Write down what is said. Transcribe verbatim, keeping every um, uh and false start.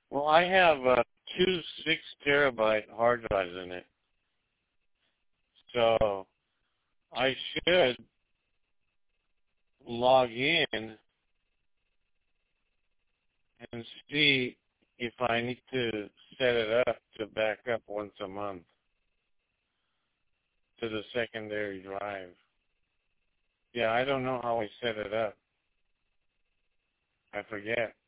Well, I have uh, two six terabyte hard drives in it, so I should log in and see if I need to set it up to back up once a month to the secondary drive. Yeah, I don't know how I set it up. I forget.